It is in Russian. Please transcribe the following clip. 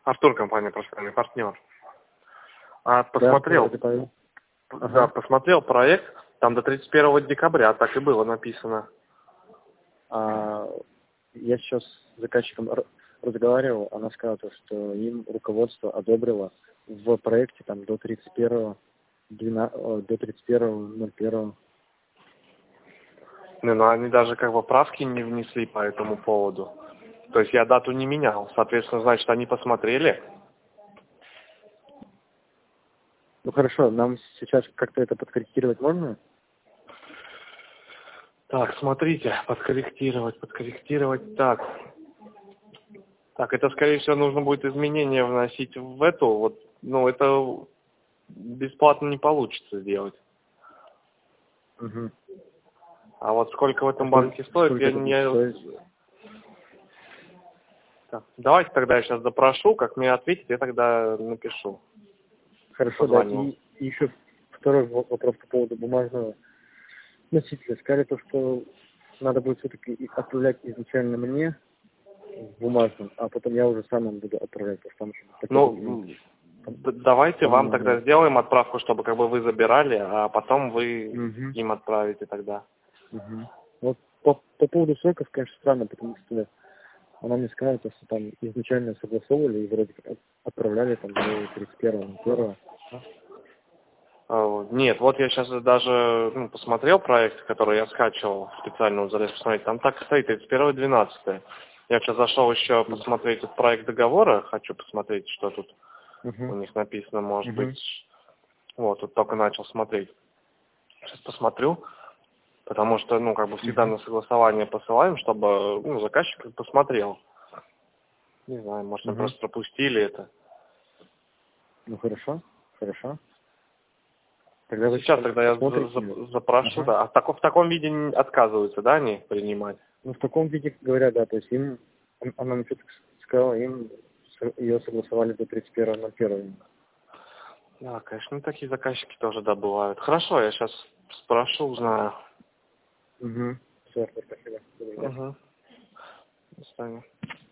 Артур, компания «Профессиональный партнер». Да, Посмотрел, Павел. да, Ага. посмотрел проект, там до 31 декабря, так и было написано. Я сейчас с заказчиком разговаривал, она сказала, что им руководство одобрило в проекте там до 31.01. Но они даже как бы правки не внесли по этому поводу. То есть я дату не менял, соответственно, значит, они посмотрели. Ну хорошо, нам сейчас как-то это подкорректировать можно? Так, смотрите, подкорректировать, так. Так, это, скорее всего, нужно будет изменения вносить в эту, вот, ну, это бесплатно не получится сделать. Угу. А вот сколько в этом Сколько, банке стоит, сколько я это будет не... стоить? Так, давайте тогда я сейчас запрошу, как мне ответить, я тогда напишу. Хорошо, да. Позвоню. И еще второй вопрос по поводу бумажного носителя. Сказали то, что надо будет все-таки отправлять изначально мне в бумажном, а потом я уже сам им буду отправлять, потому что там еще Ну, давайте вам тогда сделаем отправку, чтобы как бы вы забирали, а потом вы Угу. им отправите тогда. Угу. Вот по поводу сроков, конечно, странно, потому что она мне сказала, что там изначально согласовывали и вроде как отправляли там до 31.01. Нет, вот я сейчас даже посмотрел проект, который я скачивал специально, залез посмотреть, там так и стоит, 31.12. Я сейчас зашел еще посмотреть этот проект договора, хочу посмотреть, что тут у них написано, может быть. Вот, тут только начал смотреть. Сейчас посмотрю, потому что, как бы всегда на согласование посылаем, чтобы, заказчик посмотрел. Не знаю, может, они просто пропустили это. Ну, хорошо. Сейчас тогда я запрошу, да. А в таком виде отказываются, да, они принимать? Ну, в таком виде говорят, да, то есть им, она мне что-то сказала, им ее согласовали до 31.01. Да, конечно, такие заказчики тоже, да, бывают. Хорошо, я сейчас спрошу, узнаю. Все, спасибо. Угу. До свидания.